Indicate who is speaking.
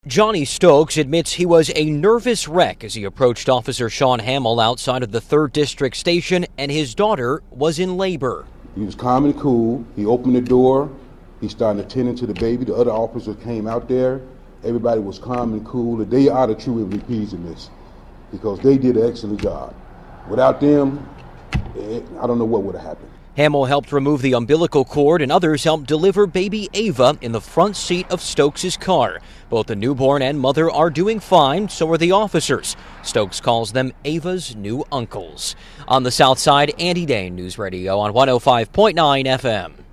Speaker 1: Johnny Stokes admits he was a nervous wreck as he approached Officer Sean Hamill outside of the 3rd District Station, and his daughter was in labor.
Speaker 2: He was calm and cool. He opened the door. He started attending to the baby. The other officers came out there. Everybody was calm and cool. They are the true MVPs in this because they did an excellent job. Without them, I don't know what would have happened.
Speaker 1: Hamill helped remove the umbilical cord, and others helped deliver baby Ava in the front seat of Stokes' car. Both the newborn and mother are doing fine, so are the officers. Stokes calls them Ava's new uncles. On the South Side, Andy Dane, News Radio on 105.9 FM.